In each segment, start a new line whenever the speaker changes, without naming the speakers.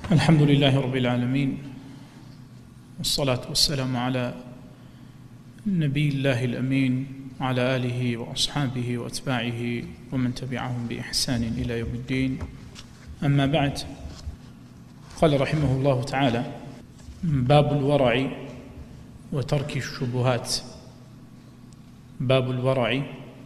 الحمد لله رب العالمين، والصلاة والسلام على نبي الله الأمين وعلى آله وأصحابه وأتباعه ومن تبعهم بإحسان إلى يوم الدين. أما بعد، قال رحمه الله تعالى: باب الورع وترك الشبهات. باب الورع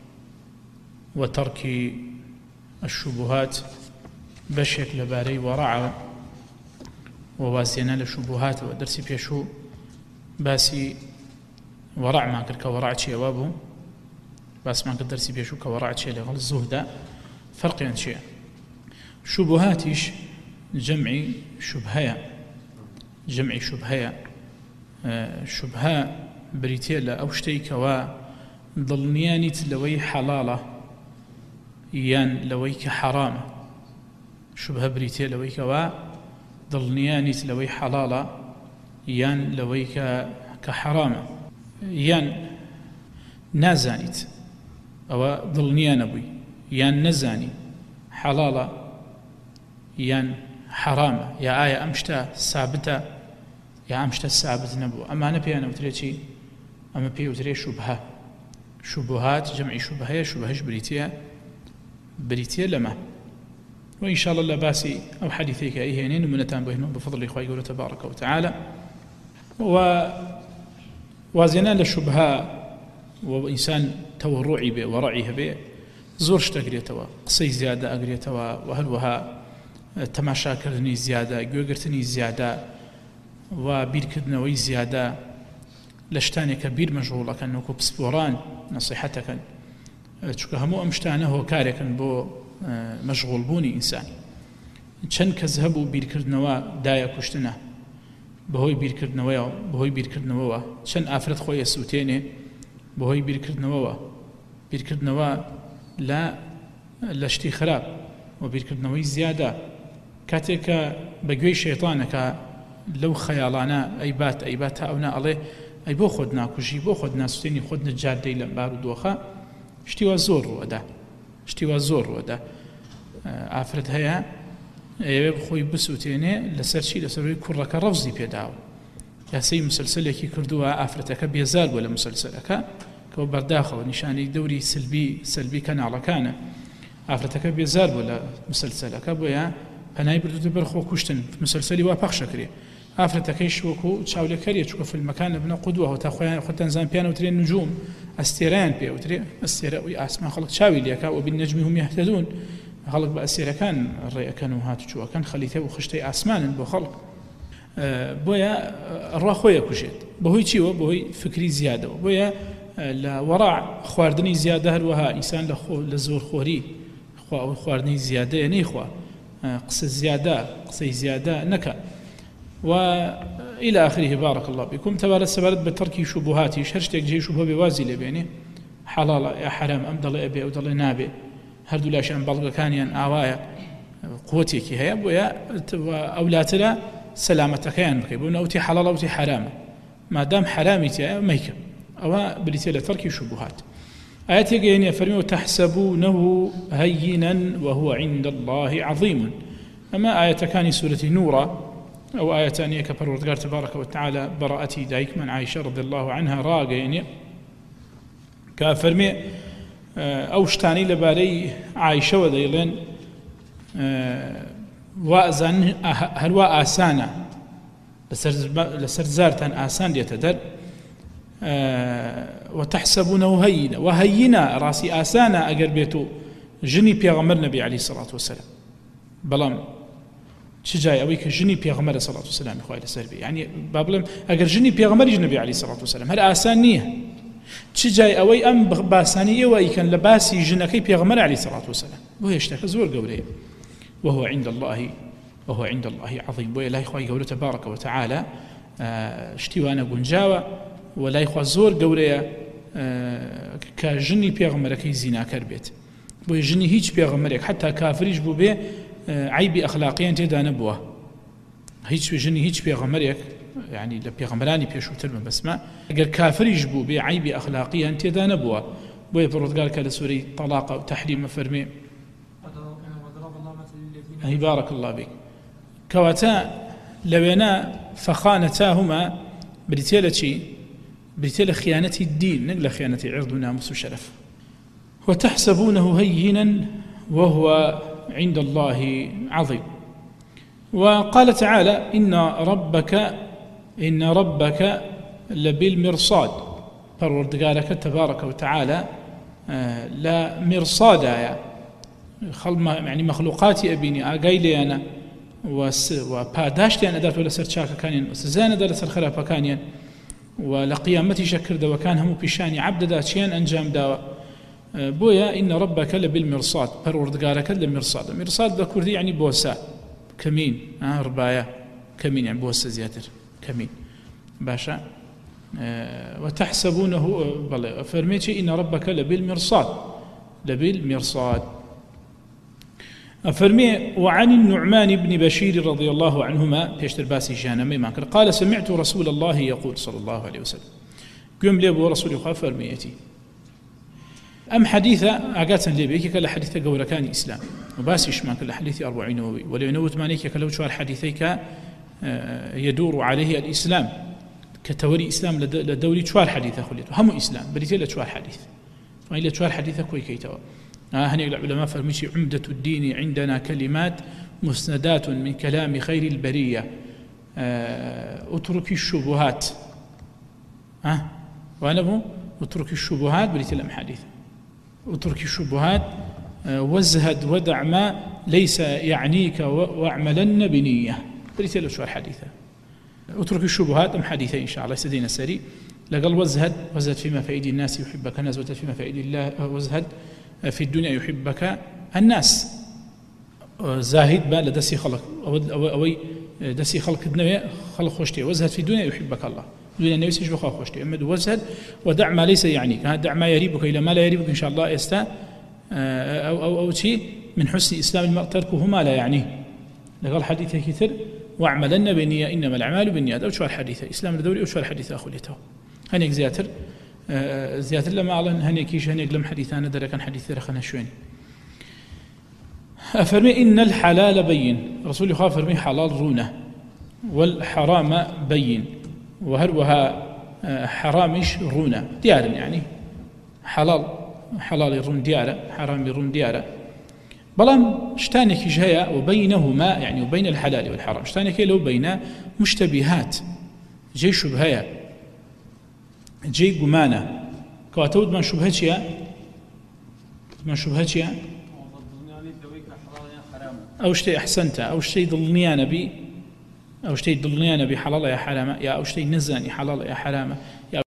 وترك الشبهات بشك لباري ورع ووازينا للشبهات. ودرسي بيشو باسي ورع ما كرك ورع شيء وابو بس ما درسي بيشو كورع شيء لغل الزهد فرق عن شيء. شبهاتش جمع شبهة شبهة بريتيلا أو شتيك وضلنياني تلوي حلالة يان لويك حرام. شبهة بريتيلا لويك ضلنياني تلوي حلالة يان لويك كحرام. يان نازانيت أو ضلنيان أبوي يان نزاني حلالة يان حرام. يا آية أمشتا ثابتة يا أمشتا ثابت نبو. أما أنا بيانا وتريتي أما بي وتري شبهة. شبهات جمع شبهش بريتيا لما. وإن شاء الله لا باسي أو حديثيك أيهنين منتان بهنون بفضل إخوة يقول تبارك وتعالى. ووازنان للشبهة وإنسان تورعي به ورعيه به زورش تقريتوا قصي زيادة أقريتوا وهلوها تماشا كردني زيادة گوێگرتنی زیادة وبیرکردنەوەی زیادة لشتانێک کە بیر مەشغوڵەکەن وەکو پسپۆڕان نەسیحەتەکەن چونکە هەموو ئەم شتانە هۆکارێکن بۆ مەشغوڵبوونی ئینسانی. چەند کەس هەبوو بیرکردنەوە دایە کوشتنە بەهۆی بیرکردنەوەوە چەند ئافرەت خۆی ئەسووتێنێ بەهۆی بیرکردنەوە لە شتی خراپ و بیرکردنەوەی زیادە. کاتێک کە بەگوێی شەیطانەکە لەو خەیاڵانە ئەیبات تا ئەونا ئەڵێ ئەی بۆ خۆت ناکوژی بۆ خۆت ناسووتێنی خۆت نەجار دەی لە بار و دۆخە. شتیوە زۆر ڕوەدا. ئافرەت هەیە ئەوێ خۆی بسووتێنێ لەسەرچی لەسەرەوەی کوڕەکە ڕەوزی پێداوە یاسەی مسلسلێکی کردووە ئافرەتەکە بێزار بووە لە مسلسلەکە کە بەرداخەوە نیشانەی دەوری سلبی کەناڵەکانە. ئافرەتەکە بێزار بووە لە مسلسلەکە بۆیە پەنای بردوتە بەر خۆ کوشتن مسلسلی وا پەخشەکرێ. ئافرەتەکەی وەکو چاولێکەریە چووکە فیلمەکان لەبنە قودووە تا خۆتان زانپیان وترێن نجوم ئەستێرەیان پێ وترێ ئەستێرە ئەوی ئاسمان خەڵک چاوی لێکا و بالنەجمی هم یهتدون. خەڵک بە ئەستێرەکان ڕێەکەن و هاتوچووەکەن خەلیتە و خشتەی ئاسمانن بۆ خەڵک. بۆیە ڕوا خۆیە کوژێت بەهۆی چیوە؟ بەهۆی فکری زیادەوە. بۆیە لە وەڕع خواردنی زیادە هەروەها ئینسان لە زۆرخۆری خواردنی زیادەیە نەیخوا قسەی زیادە نەکە وإلى آخره. بارك الله بكم. تبارك سبارت بترك شبهاتي شرشتك جي شبهه بوازي لبيني حلال يا حرام أم ضل أبي أو ضل نابي هردو لاشان بلغ كان ين آوايا قوتي كي هي بويا أولاتنا سلامتك يعني بكيبون أوتي حلال أوتي حرام ما دام حرامي تي ميك أو بريتي لترك شبهات. آياتي يعني فرموا تحسبونه هينا وهو عند الله عظيم. أما آية كان سورة نورة أو آية ثانية كبروردگار تبارك وتعالى براءتي دايك من عائشة رضي الله عنها راقة يعني كافرمي أو شتاني لباري عائشة وديلين وأزن هلوا آسانا لسرزارتان آسان يتدر وتحسبونه هينا وهينا راسي آسانا أقربيتو جني بيغمر نبي عليه الصلاة والسلام بلام چجای ئەوەی کە ژنی پێغەمبەر صلی الله علیه و سلم خوای لەسەر بێ. یعنی با بڵێم ئەگەر ژنی پێغەمبەری نەبی علیه الصلاة والسلام هەر ئاسان نییە. چجای ئەوەی ئەم باسانی ئێوە ئیکەن لە باسی ژنەکەی پێغەمبەر علیه الصلاة والسلام بۆ هێشتەکە زۆر گەورەیە. وهو عند الله عظيم. بۆیە لای خوای گەورە تبارك وتعالى شتیوانە گونجاوە و لای خوا زۆر گەورەیە کە ژنی پێغەمبەرەکەی زیناکەر بێت. بۆیە ژنی هیچ پێغەمبەرێک حتا کافریش بوو بێ عیبی ئەخلاقیان تێدا نەبووە. هیچ ژنی هیچ پێغەمبەرێک يعني لبيغمراني بيشوتر من بسمة اگر كافريش بو بعيب اخلاقي انت دا نبوه بو يفرض قال كلا سوري طلاق وتحريم فرمي. أي بارك الله بك. كواتا لوينا فخانتاهما بريتيل خيانة الدين نقل خيانة عرض وناموس وشرف. وتحسبونه هينا وهو عند الله عظيم. وقال تعالى إن ربك لبالمرصاد، پروردگارك تبارك وتعالى لا مرصاد يعني مخلوقاتي أبيني أقايلي أنا وپاداشتي أنا دات ولا سرچاك كانين وسزان دات لسر خرافة كانين ولقيامتي شكر دا وكان همو بيشاني عبد دا چيان أنجام دا بويا إن ربك لبالمرصاد، پروردگارك للمرصاد. المرصاد دا كردي يعني بوسا كمين ربايا كمين يعني بوسا زياتر كمين باشا. وتحسبونه فرميتي إن ربك لبالمرصاد. أفرمي وعن النعمان بن بشير رضي الله عنهما بيشتر باسي جانا قال سمعت رسول الله يقول صلى الله عليه وسلم قم لي أبو رسول الله فرميتي أم حديثة أقاتن لي بيك كلا حديثة قول كان إسلام وباسي شمان كلا حديثي 40 نووي ولو نوت مانيك كلا وشوار حديثيك يدور عليه الإسلام كتوري إسلام لدولي شوار حديثة خليته هم إسلام بريتي لشوار حديث وإلا شوار حديثة كوي كيتوا هني العلماء فرميشي عمدة الدين عندنا كلمات مسندات من كلام خير البرية اترك الشبهات وأنا اترك الشبهات بريت لم حديث اترك الشبهات وازهد ودع ما ليس يعنيك واعملن بنية بريت له شو الحديثة اترك الشبهات أم حديثة إن شاء الله يستدين السري لقال وازهد فيما في أيدي الناس يحبك الناس وازهد فيما في أيدي الله وازهد في الدنيا يحبك الناس زاهد با لدسي خلق أو دسي خلق الدنيا خلق خوشتي وازهد في الدنيا يحبك الله دنيا النبي سيش بخوا خوشتي أما وازهد ودع ما ليس يعنيك دع ما يريبك إلى ما لا يريبك إن شاء الله يستا أو شيء من حسن إسلام المرء تركه ما لا يعنيه لقال حديث كثير واعملن بالنية إنما الأعمال بالنيات أو شو الحديث إسلام الدوري أو شو الحديث أخولته هنيك زياتر لما أعلن هنيكيش هنيك لم حديثانا درا كان حديث رخنا شوين. أفرمي إن الحلال بين رسول الله فرمي حلال رونه والحرام بين وهروها حرامش رونه ديار يعني حلال رون دياره حرام رون دياره بلام شتانك جهيا وبينهما يعني وبين الحلال والحرام شتانك لو بين مشتبهات جي شبهيا جي قمانة كواتود من شبهتيا أو شتي أحسنت أو شتي ضلنيانا بي أو شتي ضلنيانا بحلال يا حرام يا أو شتي نزاني حلال يا حرام